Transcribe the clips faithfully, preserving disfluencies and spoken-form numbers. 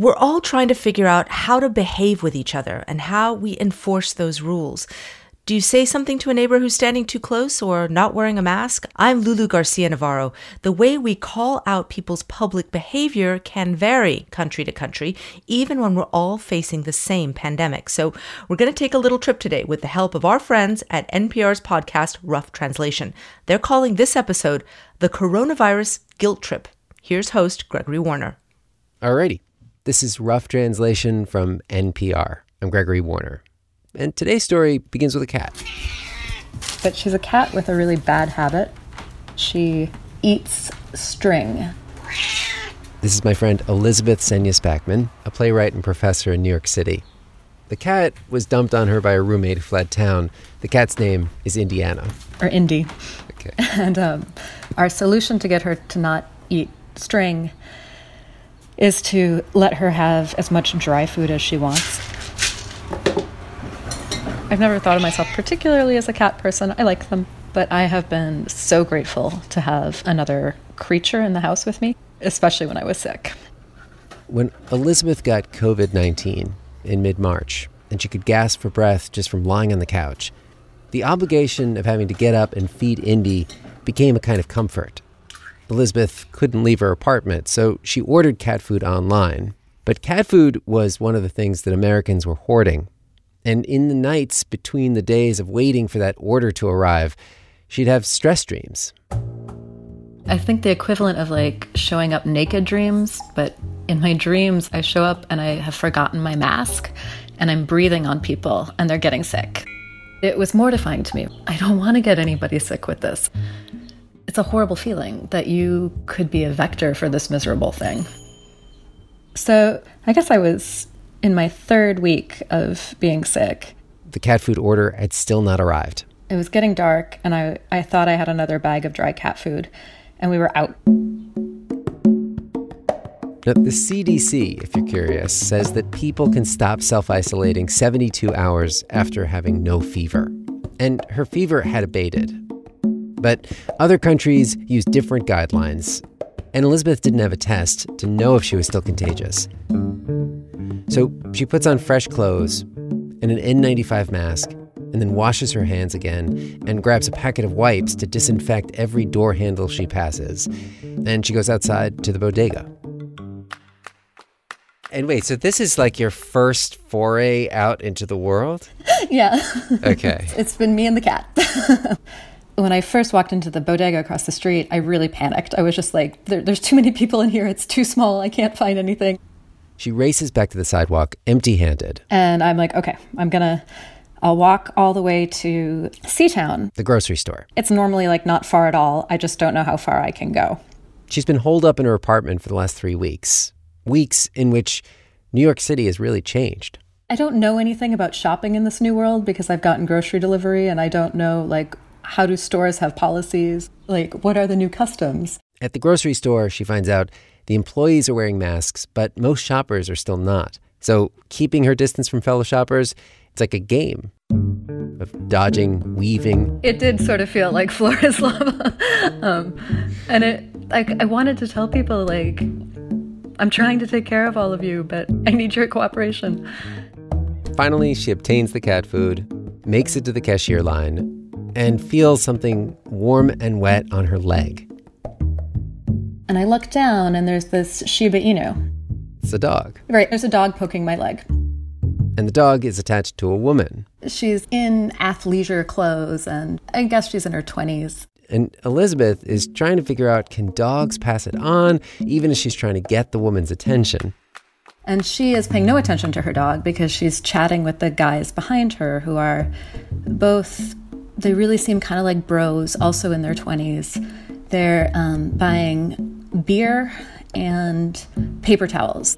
We're all trying to figure out how to behave with each other and how we enforce those rules. Do you say something to a neighbor who's standing too close or not wearing a mask? I'm Lulu Garcia Navarro. The way we call out people's public behavior can vary country to country, even when we're all facing the same pandemic. So we're going to take a little trip today with the help of our friends at N P R's podcast, Rough Translation. They're calling this episode the Coronavirus Guilt Trip. Here's host Gregory Warner. Alrighty. This is Rough Translation from N P R. I'm Gregory Warner. And today's story begins with a cat. But she's a cat with a really bad habit. She eats string. This is my friend Elizabeth Senja-Spackman, a playwright and professor in New York City. The cat was dumped on her by a roommate who fled town. The cat's name is Indiana. Or Indy. Okay. And um, our solution to get her to not eat string is to let her have as much dry food as she wants. I've never thought of myself particularly as a cat person. I like them, but I have been so grateful to have another creature in the house with me, especially when I was sick. When Elizabeth got covid nineteen in mid-March, and she could gasp for breath just from lying on the couch, the obligation of having to get up and feed Indy became a kind of comfort. Elizabeth couldn't leave her apartment, so she ordered cat food online. But cat food was one of the things that Americans were hoarding. And in the nights between the days of waiting for that order to arrive, she'd have stress dreams. I think the equivalent of like showing up naked dreams, but in my dreams, I show up and I have forgotten my mask and I'm breathing on people and they're getting sick. It was mortifying to me. I don't want to get anybody sick with this. It's a horrible feeling that you could be a vector for this miserable thing. So I guess I was in my third week of being sick. The cat food order had still not arrived. It was getting dark, and I, I thought I had another bag of dry cat food, and we were out. Now, the C D C, if you're curious, says that people can stop self-isolating seventy-two hours after having no fever. And her fever had abated. But other countries use different guidelines, and Elizabeth didn't have a test to know if she was still contagious. So she puts on fresh clothes and an N ninety-five mask, and then washes her hands again and grabs a packet of wipes to disinfect every door handle she passes. And she goes outside to the bodega. And wait, so this is like your first foray out into the world? Yeah. Okay. It's been me and the cat. When I first walked into the bodega across the street, I really panicked. I was just like, there, there's too many people in here. It's too small. I can't find anything. She races back to the sidewalk, empty-handed. And I'm like, okay, I'm going to, I'll walk all the way to Seatown. The grocery store. It's normally like not far at all. I just don't know how far I can go. She's been holed up in her apartment for the last three weeks. Weeks in which New York City has really changed. I don't know anything about shopping in this new world because I've gotten grocery delivery and I don't know, like, how do stores have policies? Like, what are the new customs? At the grocery store, she finds out the employees are wearing masks, but most shoppers are still not. So keeping her distance from fellow shoppers, it's like a game of dodging, weaving. It did sort of feel like floor is lava. um, and it, like, I wanted to tell people, like, I'm trying to take care of all of you, but I need your cooperation. Finally, she obtains the cat food, makes it to the cashier line, and feels something warm and wet on her leg. And I look down, and there's this Shiba Inu. It's a dog. Right, there's a dog poking my leg. And the dog is attached to a woman. She's in athleisure clothes, and I guess she's in her twenties. And Elizabeth is trying to figure out, can dogs pass it on, even as she's trying to get the woman's attention? And she is paying no attention to her dog because she's chatting with the guys behind her who are both, they really seem kind of like bros, also in their twenties. They're um, buying beer and paper towels.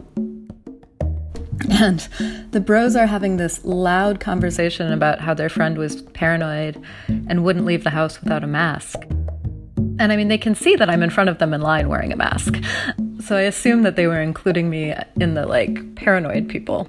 And the bros are having this loud conversation about how their friend was paranoid and wouldn't leave the house without a mask. And I mean, they can see that I'm in front of them in line wearing a mask. So I assume that they were including me in the, like, paranoid people.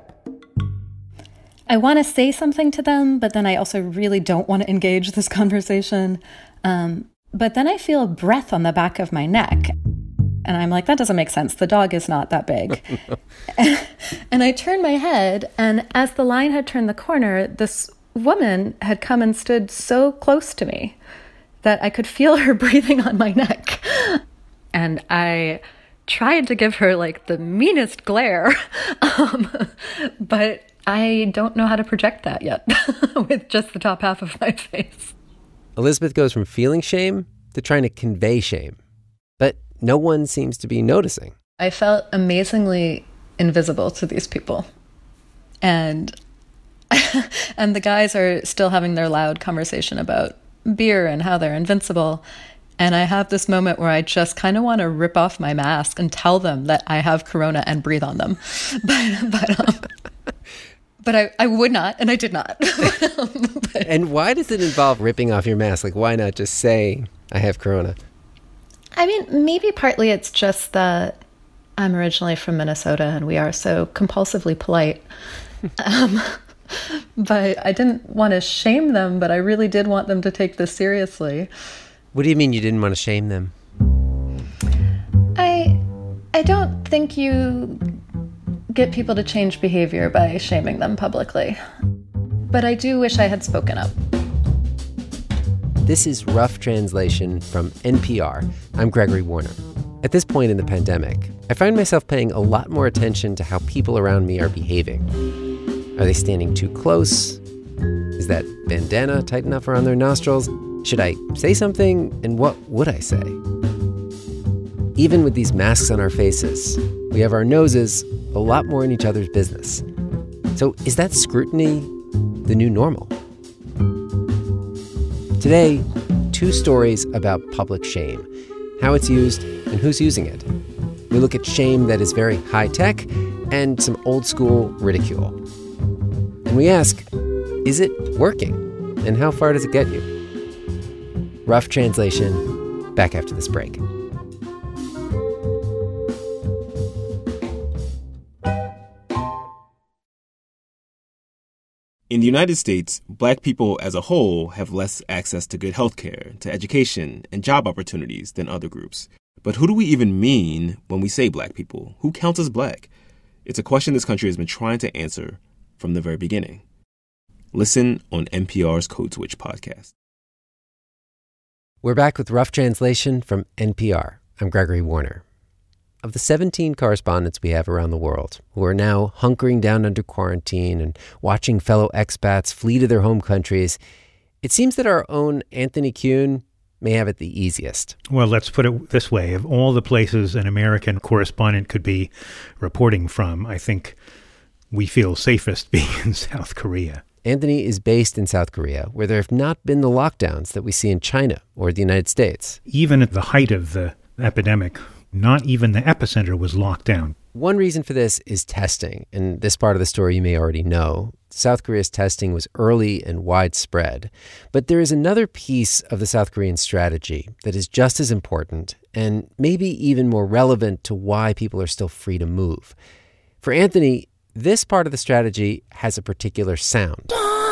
I want to say something to them, but then I also really don't want to engage this conversation. Um, but then I feel a breath on the back of my neck. And I'm like, that doesn't make sense. The dog is not that big. No. and, and I turned my head, and as the line had turned the corner, this woman had come and stood so close to me that I could feel her breathing on my neck. And I tried to give her like the meanest glare, um, but I don't know how to project that yet with just the top half of my face. Elizabeth goes from feeling shame to trying to convey shame. But no one seems to be noticing. I felt amazingly invisible to these people. And and the guys are still having their loud conversation about beer and how they're invincible. And I have this moment where I just kind of want to rip off my mask and tell them that I have corona and breathe on them. But but, um, but I, I would not, and I did not. but, and why does it involve ripping off your mask? Like, why not just say, I have corona? I mean, maybe partly it's just that I'm originally from Minnesota and we are so compulsively polite. um, but I didn't want to shame them, but I really did want them to take this seriously. What do you mean you didn't want to shame them? I I don't think you get people to change behavior by shaming them publicly. But I do wish I had spoken up. This is Rough Translation from N P R. I'm Gregory Warner. At this point in the pandemic, I find myself paying a lot more attention to how people around me are behaving. Are they standing too close? Is that bandana tight enough around their nostrils? Should I say something, and what would I say? Even with these masks on our faces, we have our noses a lot more in each other's business. So is that scrutiny the new normal? Today, two stories about public shame, how it's used and who's using it. We look at shame that is very high-tech and some old-school ridicule. And we ask, is it working? And how far does it get you? Rough Translation, back after this break. In the United States, Black people as a whole have less access to good health care, to education, and job opportunities than other groups. But who do we even mean when we say Black people? Who counts as Black? It's a question this country has been trying to answer from the very beginning. Listen on N P R's Code Switch podcast. We're back with Rough Translation from N P R. I'm Gregory Warner. Of the seventeen correspondents we have around the world who are now hunkering down under quarantine and watching fellow expats flee to their home countries, it seems that our own Anthony Kuhn may have it the easiest. Well, let's put it this way. Of all the places an American correspondent could be reporting from, I think we feel safest being in South Korea. Anthony is based in South Korea, where there have not been the lockdowns that we see in China or the United States. Even at the height of the epidemic, not even the epicenter was locked down. One reason for this is testing, and this part of the story you may already know. South Korea's testing was early and widespread. But there is another piece of the South Korean strategy that is just as important and maybe even more relevant to why people are still free to move. For Anthony, this part of the strategy has a particular sound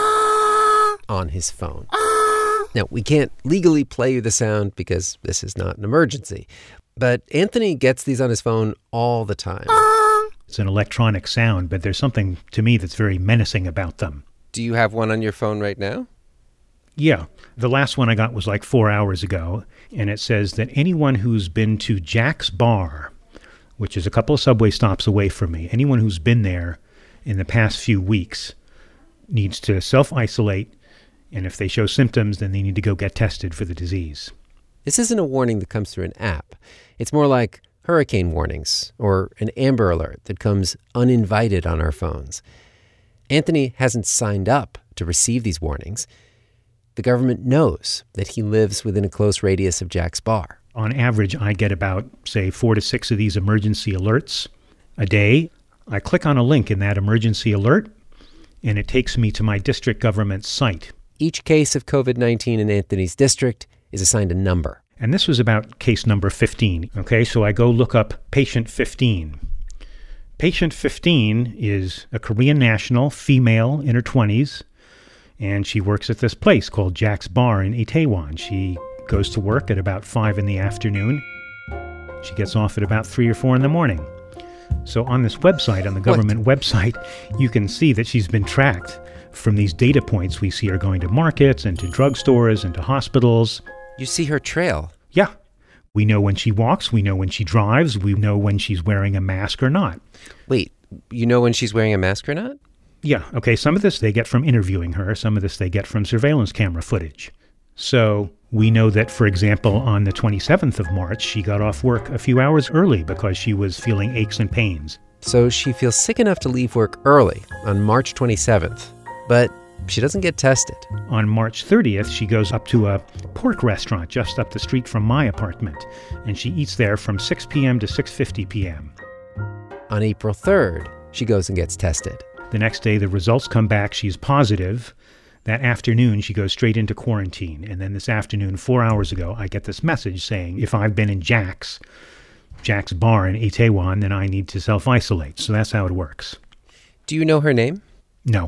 on his phone. Now, we can't legally play you the sound because this is not an emergency. But Anthony gets these on his phone all the time. It's an electronic sound, but there's something to me that's very menacing about them. Do you have one on your phone right now? Yeah. The last one I got was like four hours ago, and it says that anyone who's been to Jack's Bar, which is a couple of subway stops away from me, anyone who's been there in the past few weeks needs to self-isolate, and if they show symptoms, then they need to go get tested for the disease. This isn't a warning that comes through an app. It's more like hurricane warnings or an Amber Alert that comes uninvited on our phones. Anthony hasn't signed up to receive these warnings. The government knows that he lives within a close radius of Jack's Bar. On average, I get about, say, four to six of these emergency alerts a day. I click on a link in that emergency alert, and it takes me to my district government's site. Each case of covid nineteen in Anthony's district is assigned a number. And this was about case number fifteen. Okay, so I go look up patient fifteen. Patient fifteen is a Korean national, female, in her twenties, and she works at this place called Jack's Bar in Itaewon. She goes to work at about five in the afternoon. She gets off at about three or four in the morning. So on this website, on the government what? website, you can see that she's been tracked. From these data points, we see her going to markets and to drugstores and to hospitals. You see her trail? Yeah. We know when she walks, we know when she drives, we know when she's wearing a mask or not. Wait, you know when she's wearing a mask or not? Yeah, okay, some of this they get from interviewing her, some of this they get from surveillance camera footage. So we know that, for example, on the twenty-seventh of March, she got off work a few hours early because she was feeling aches and pains. So she feels sick enough to leave work early on March twenty-seventh, but she doesn't get tested. On March thirtieth, she goes up to a pork restaurant just up the street from my apartment, and she eats there from six p.m. to six fifty p.m. On April third, she goes and gets tested. The next day, the results come back. She's positive. That afternoon, she goes straight into quarantine. And then this afternoon, four hours ago, I get this message saying, if I've been in Jack's, Jack's bar in Itaewon, then I need to self-isolate. So that's how it works. Do you know her name? No.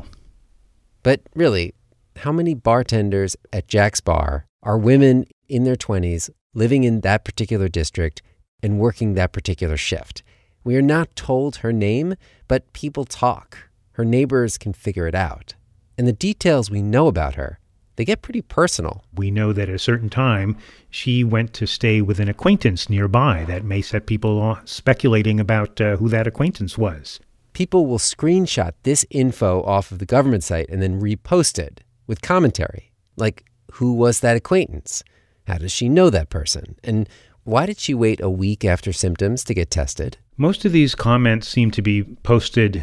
But really, how many bartenders at Jack's bar are women in their twenties living in that particular district and working that particular shift? We are not told her name, but people talk. Her neighbors can figure it out. And the details we know about her, they get pretty personal. We know that at a certain time, she went to stay with an acquaintance nearby. That may set people speculating about uh, who that acquaintance was. People will screenshot this info off of the government site and then repost it with commentary. Like, who was that acquaintance? How does she know that person? And why did she wait a week after symptoms to get tested? Most of these comments seem to be posted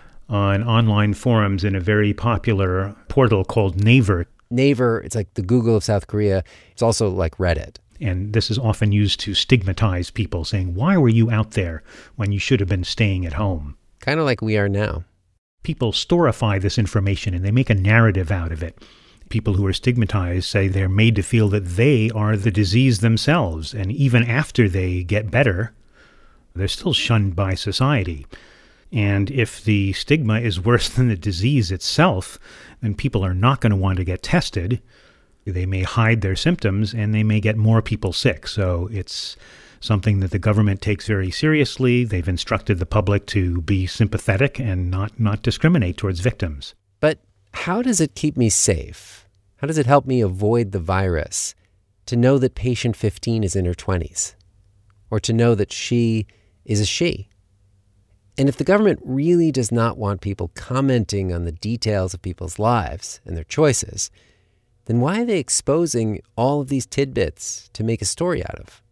on online forums in a very popular portal called Naver. Naver, it's like the Google of South Korea. It's also like Reddit. And this is often used to stigmatize people, saying, why were you out there when you should have been staying at home? Kind of like we are now. People storify this information and they make a narrative out of it. People who are stigmatized say they're made to feel that they are the disease themselves. And even after they get better, they're still shunned by society. And if the stigma is worse than the disease itself, then people are not going to want to get tested. They may hide their symptoms and they may get more people sick. So it's something that the government takes very seriously. They've instructed the public to be sympathetic and not, not discriminate towards victims. But how does it keep me safe? How does it help me avoid the virus? To know that patient fifteen is in her twenties, or to know that she is a she. And if the government really does not want people commenting on the details of people's lives and their choices, then why are they exposing all of these tidbits to make a story out of?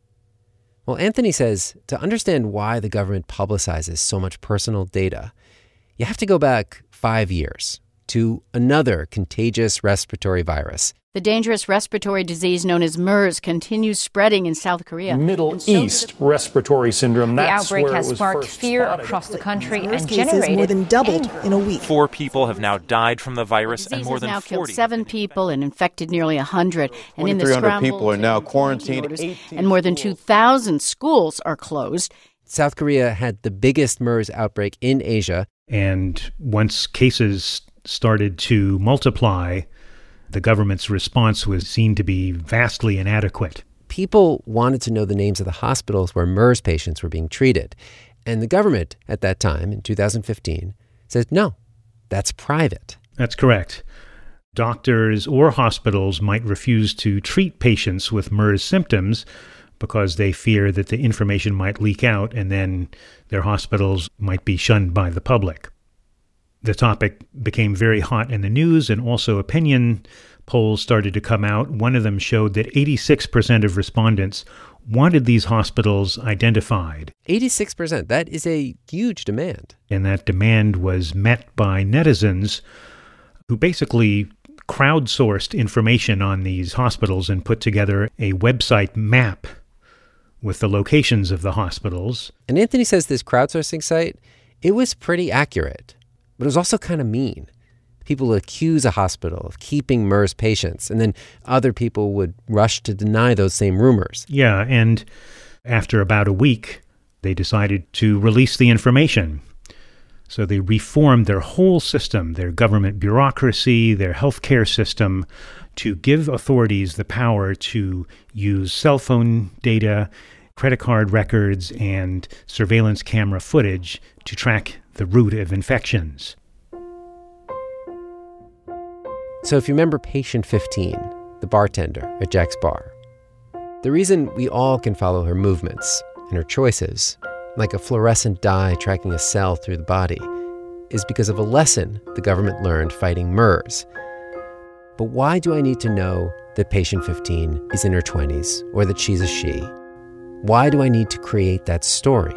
Well, Anthony says to understand why the government publicizes so much personal data, you have to go back five years to another contagious respiratory virus. The dangerous respiratory disease known as MERS continues spreading in South Korea. Middle so East respiratory syndrome. The That's outbreak where has it was sparked first fear spotted. across the country MERS and cases generated more than doubled anger. in a week. Four people have now died from the virus, The disease and more has than now forty killed seven people and infected nearly one hundred. And in the twenty-three hundred scramble people are now quarantined. and more than two thousand schools are closed. South Korea had the biggest MERS outbreak in Asia. And once cases started to multiply, the government's response was seen to be vastly inadequate. People wanted to know the names of the hospitals where MERS patients were being treated. And the government at that time, in two thousand fifteen, said, no, that's private. That's correct. Doctors or hospitals might refuse to treat patients with MERS symptoms because they fear that the information might leak out and then their hospitals might be shunned by the public. The topic became very hot in the news, and also opinion polls started to come out. One of them showed that eighty-six percent of respondents wanted these hospitals identified. eighty-six percent. That is a huge demand. And that demand was met by netizens who basically crowdsourced information on these hospitals and put together a website map with the locations of the hospitals. And Anthony says this crowdsourcing site, it was pretty accurate. But it was also kind of mean. People would accuse a hospital of keeping MERS patients, and then other people would rush to deny those same rumors. Yeah, and after about a week, they decided to release the information. So they reformed their whole system, their government bureaucracy, their healthcare system, to give authorities the power to use cell phone data credit card records and surveillance camera footage to track the route of infections. So if you remember patient fifteen, the bartender at Jack's bar, the reason we all can follow her movements and her choices, like a fluorescent dye tracking a cell through the body, is because of a lesson the government learned fighting MERS. But why do I need to know that patient fifteen is in her twenties or that she's a she? Why do I need to create that story?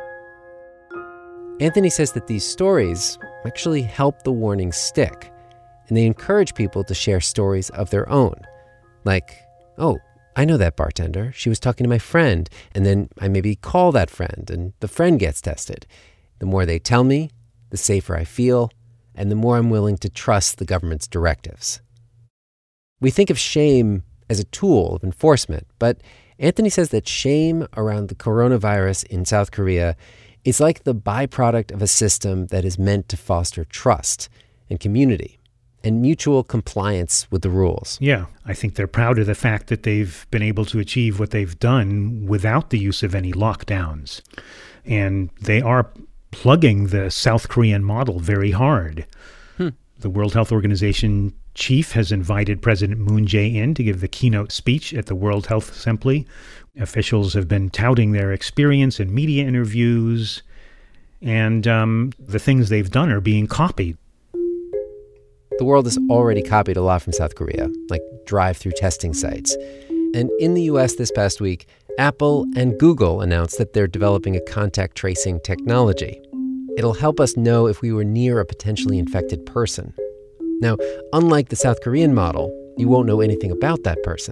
Anthony says that these stories actually help the warning stick, and they encourage people to share stories of their own. Like, oh, I know that bartender. She was talking to my friend, and then I maybe call that friend, and the friend gets tested. The more they tell me, the safer I feel, and the more I'm willing to trust the government's directives. We think of shame as a tool of enforcement, but Anthony says that shame around the coronavirus in South Korea is like the byproduct of a system that is meant to foster trust and community and mutual compliance with the rules. Yeah, I think they're proud of the fact that they've been able to achieve what they've done without the use of any lockdowns. And they are plugging the South Korean model very hard. Hmm. The World Health Organization chief has invited President Moon Jae-in to give the keynote speech at the World Health Assembly. Officials have been touting their experience in media interviews, and um, the things they've done are being copied. The world has already copied a lot from South Korea, like drive-through testing sites. And in the U S this past week, Apple and Google announced that they're developing a contact tracing technology. It'll help us know if we were near a potentially infected person. Now, unlike the South Korean model, you won't know anything about that person.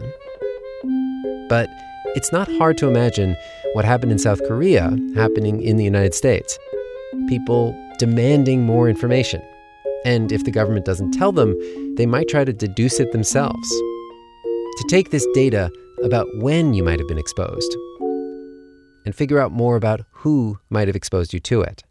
But it's not hard to imagine what happened in South Korea happening in the United States. People demanding more information. And if the government doesn't tell them, they might try to deduce it themselves. To take this data about when you might have been exposed and figure out more about who might have exposed you to it.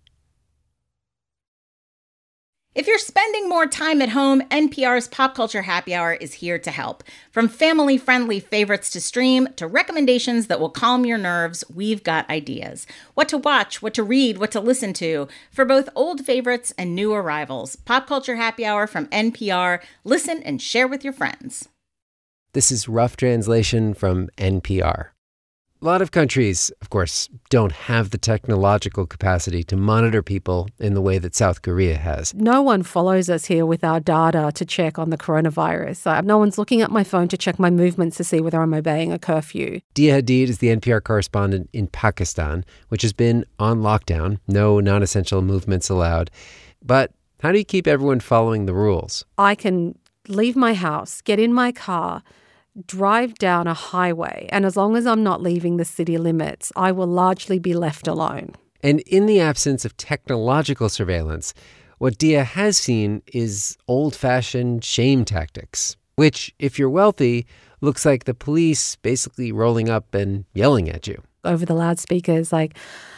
If you're spending more time at home, N P R's Pop Culture Happy Hour is here to help. From family-friendly favorites to stream to recommendations that will calm your nerves, we've got ideas. What to watch, what to read, what to listen to. For both old favorites and new arrivals, Pop Culture Happy Hour from N P R. Listen and share with your friends. This is rough translation from N P R. A lot of countries, of course, don't have the technological capacity to monitor people in the way that South Korea has. No one follows us here with our data to check on the coronavirus. Uh, no one's looking at my phone to check my movements to see whether I'm obeying a curfew. Dia Hadid is the N P R correspondent in Pakistan, which has been on lockdown. No non-essential movements allowed. But how do you keep everyone following the rules? I can leave my house, get in my car, drive down a highway, and as long as I'm not leaving the city limits, I will largely be left alone. And in the absence of technological surveillance, what Dia has seen is old-fashioned shame tactics, which, if you're wealthy, looks like the police basically rolling up and yelling at you. Over the loudspeakers, like,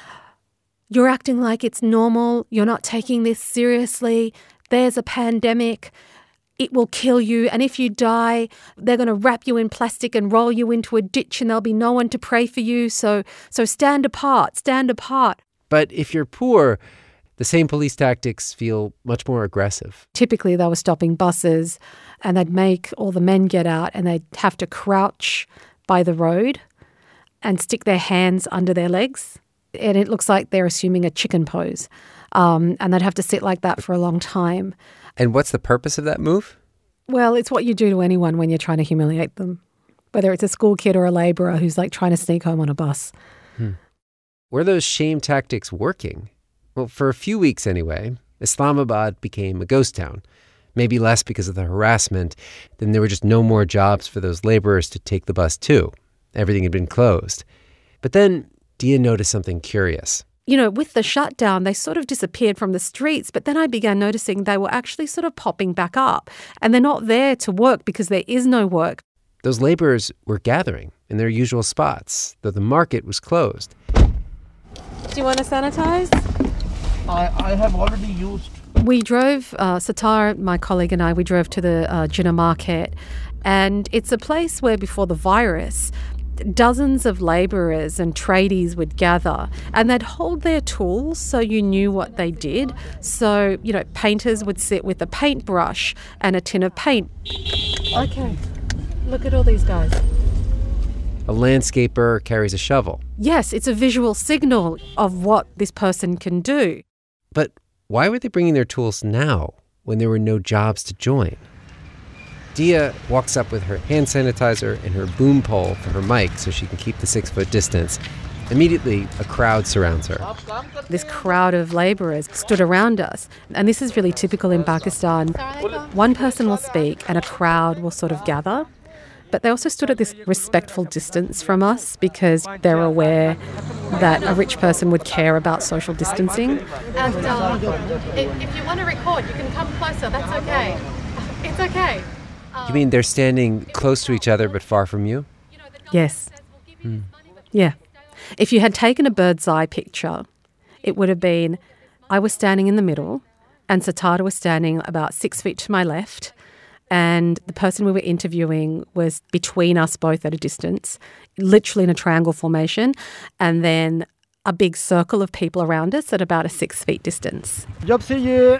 you're acting like it's normal, you're not taking this seriously, there's a pandemic, it will kill you, and if you die, they're going to wrap you in plastic and roll you into a ditch and there'll be no one to pray for you, so so stand apart, stand apart. But if you're poor, the same police tactics feel much more aggressive. Typically, they were stopping buses and they'd make all the men get out and they'd have to crouch by the road and stick their hands under their legs. And it looks like they're assuming a chicken pose. Um, and they'd have to sit like that for a long time. And what's the purpose of that move? Well, it's what you do to anyone when you're trying to humiliate them, whether it's a school kid or a labourer who's like trying to sneak home on a bus. Hmm. Were those shame tactics working? Well, for a few weeks anyway, Islamabad became a ghost town. Maybe less because of the harassment. Then there were just no more jobs for those laborers to take the bus to. Everything had been closed. But then Dia noticed something curious. You know, with the shutdown, they sort of disappeared from the streets, but then I began noticing they were actually sort of popping back up. And they're not there to work because there is no work. Those laborers were gathering in their usual spots, though the market was closed. Do you want to sanitize? I, I have already used. We drove, uh, Satar, my colleague and I, we drove to the uh, Jinnah market. And it's a place where before the virus, dozens of labourers and tradies would gather and they'd hold their tools so you knew what they did. So, you know, painters would sit with a paintbrush and a tin of paint. Okay, look at all these guys. A landscaper carries a shovel. Yes, it's a visual signal of what this person can do. But why were they bringing their tools now when there were no jobs to join? Dia walks up with her hand sanitizer and her boom pole for her mic so she can keep the six-foot distance. Immediately, a crowd surrounds her. This crowd of labourers stood around us. And this is really typical in Pakistan. One person will speak and a crowd will sort of gather. But they also stood at this respectful distance from us because they're aware that a rich person would care about social distancing. And uh, if, if you want to record, you can come closer. That's okay. It's okay. You mean they're standing close to each other but far from you? Yes. Hmm. Yeah. If you had taken a bird's eye picture, it would have been I was standing in the middle and Siddhartha was standing about six feet to my left, and the person we were interviewing was between us both at a distance, literally in a triangle formation, and then a big circle of people around us at about a six feet distance. The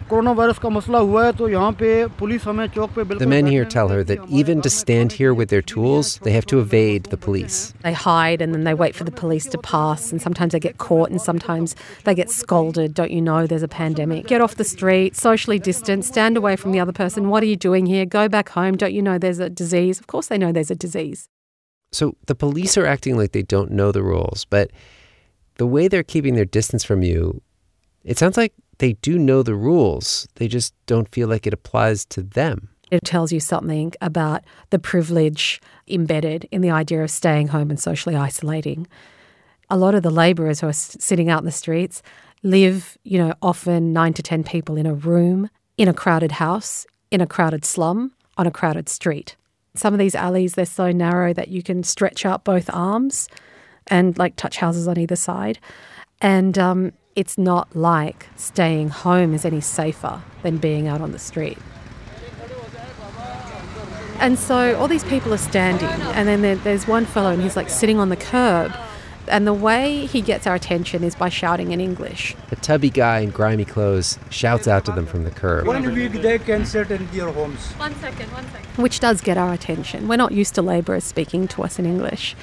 men here tell her that even to stand here with their tools, they have to evade the police. They hide and then they wait for the police to pass, and sometimes they get caught and sometimes they get scolded. Don't you know there's a pandemic? Get off the street, socially distance, stand away from the other person. What are you doing here? Go back home. Don't you know there's a disease? Of course they know there's a disease. So the police are acting like they don't know the rules, but the way they're keeping their distance from you, it sounds like they do know the rules. They just don't feel like it applies to them. It tells you something about the privilege embedded in the idea of staying home and socially isolating. A lot of the labourers who are sitting out in the streets live, you know, often nine to ten people in a room, in a crowded house, in a crowded slum, on a crowded street. Some of these alleys, they're so narrow that you can stretch out both arms and like touch houses on either side. And um, it's not like staying home is any safer than being out on the street. And so all these people are standing, and then there, there's one fellow and he's like sitting on the curb, and the way he gets our attention is by shouting in English. A tubby guy in grimy clothes shouts out to them from the curb. One week they can sit in their homes. One second, one second. Which does get our attention. We're not used to labourers speaking to us in English.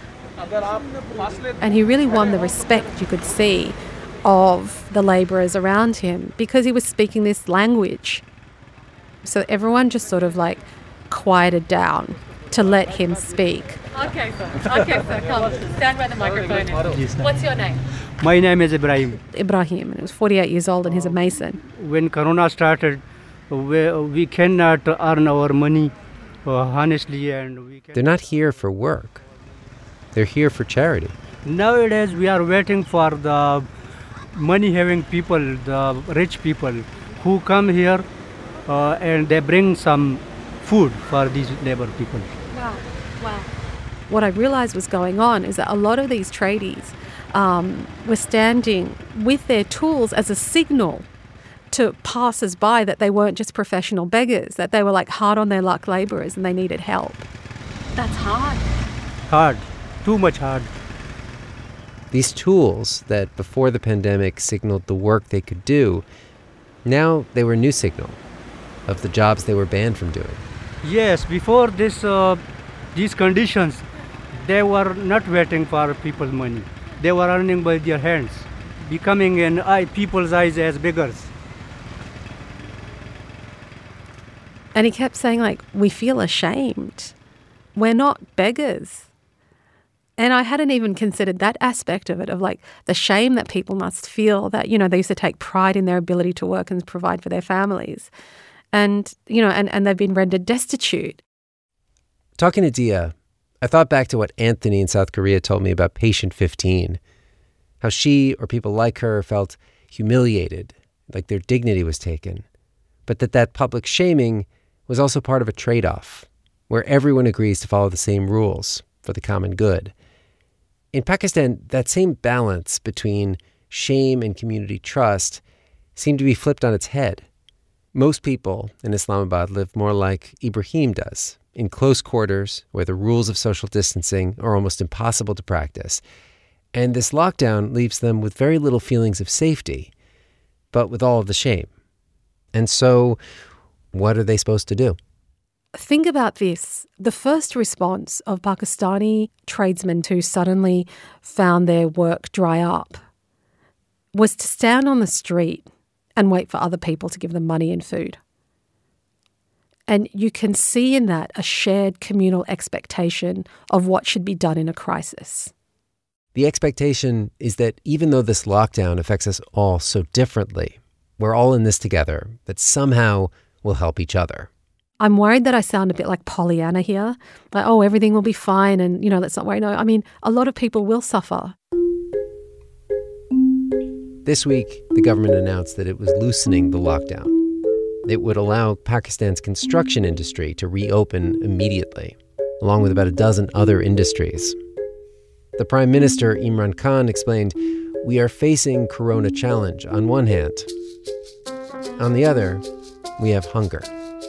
And he really won the respect, you could see, of the labourers around him because he was speaking this language. So everyone just sort of like quieted down to let him speak. Okay, sir. Okay, sir. Come. Stand by the microphone. What's your name? My name is Ibrahim. Ibrahim, and he was forty-eight years old and he's a mason. When Corona started, we, we cannot earn our money uh, honestly. and we can... They're not here for work. They're here for charity. Nowadays, we are waiting for the money-having people, the rich people, who come here uh, and they bring some food for these labor people. Wow, wow. What I realised was going on is that a lot of these tradies um, were standing with their tools as a signal to passers-by that they weren't just professional beggars, that they were like hard-on-their-luck labourers and they needed help. That's hard. Hard. Too much hard. These tools that before the pandemic signaled the work they could do, now they were a new signal of the jobs they were banned from doing. Yes, before this, uh, these conditions, they were not waiting for people's money. They were earning by their hands, becoming in eye, people's eyes as beggars. And he kept saying, like, we feel ashamed. We're not beggars. And I hadn't even considered that aspect of it, of like the shame that people must feel that, you know, they used to take pride in their ability to work and provide for their families. And, you know, and, and they've been rendered destitute. Talking to Dia, I thought back to what Anthony in South Korea told me about Patient fifteen, how she or people like her felt humiliated, like their dignity was taken, but that that public shaming was also part of a trade-off where everyone agrees to follow the same rules for the common good. In Pakistan, that same balance between shame and community trust seemed to be flipped on its head. Most people in Islamabad live more like Ibrahim does, in close quarters where the rules of social distancing are almost impossible to practice. And this lockdown leaves them with very little feelings of safety, but with all of the shame. And so, what are they supposed to do? Think about this. The first response of Pakistani tradesmen who suddenly found their work dry up was to stand on the street and wait for other people to give them money and food. And you can see in that a shared communal expectation of what should be done in a crisis. The expectation is that even though this lockdown affects us all so differently, we're all in this together, that somehow we'll help each other. I'm worried that I sound a bit like Pollyanna here. Like, oh, everything will be fine and, you know, let's not worry. No, I mean, a lot of people will suffer. This week, the government announced that it was loosening the lockdown. It would allow Pakistan's construction industry to reopen immediately, along with about a dozen other industries. The Prime Minister, Imran Khan, explained, "We are facing Corona challenge on one hand. On the other, we have hunger."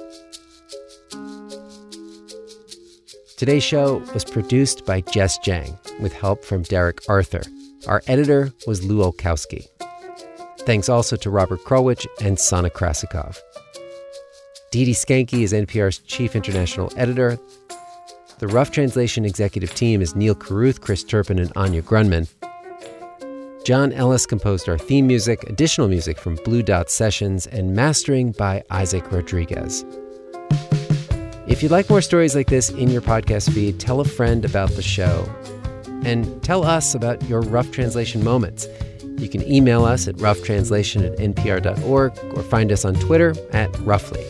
Today's show was produced by Jess Jiang with help from Derek Arthur. Our editor was Lou Olkowski. Thanks also to Robert Krulwich and Sana Krasikov. Didi Skanke is N P R's chief international editor. The Rough Translation executive team is Neil Carruth, Chris Turpin, and Anya Grunman. John Ellis composed our theme music, additional music from Blue Dot Sessions, and mastering by Isaac Rodriguez. If you'd like more stories like this in your podcast feed, tell a friend about the show. And tell us about your Rough Translation moments. You can email us at roughtranslation at n p r dot org or find us on Twitter at Roughly.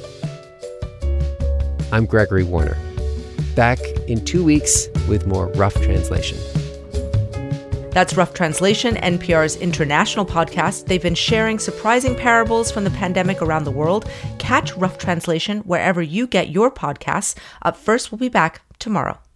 I'm Gregory Warner. Back in two weeks with more Rough Translation. That's Rough Translation, N P R's international podcast. They've been sharing surprising parables from the pandemic around the world. Catch Rough Translation wherever you get your podcasts. Up first, we'll be back tomorrow.